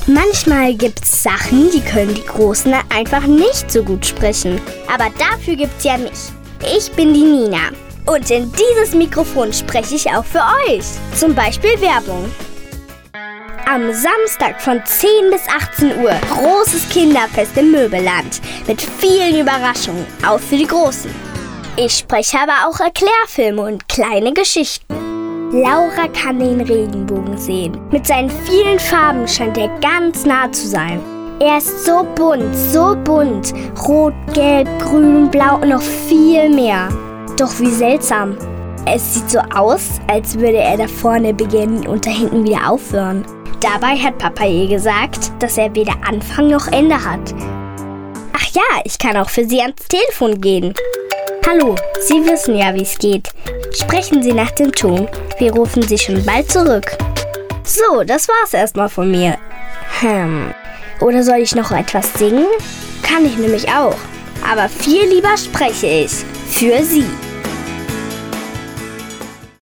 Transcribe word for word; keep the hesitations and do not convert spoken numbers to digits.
Manchmal gibt's Sachen, die können die Großen einfach nicht so gut sprechen. Aber dafür gibt's ja mich. Ich bin die Nina. Und in dieses Mikrofon spreche ich auch für euch. Zum Beispiel Werbung. Am Samstag von zehn bis achtzehn Uhr großes Kinderfest im Möbelland. Mit vielen Überraschungen, auch für die Großen. Ich spreche aber auch Erklärfilme und kleine Geschichten. Laura kann den Regenbogen sehen. Mit seinen vielen Farben scheint er ganz nah zu sein. Er ist so bunt, so bunt. Rot, gelb, grün, blau und noch viel mehr. Doch wie seltsam. Es sieht so aus, als würde er da vorne beginnen und da hinten wieder aufhören. Dabei hat Papa ihr gesagt, dass er weder Anfang noch Ende hat. Ach ja, ich kann auch für Sie ans Telefon gehen. Hallo, Sie wissen ja, wie es geht. Sprechen Sie nach dem Ton. Wir rufen Sie schon bald zurück. So, das war's erstmal von mir. Hm. Oder soll ich noch etwas singen? Kann ich nämlich auch. Aber viel lieber spreche ich. Für Sie.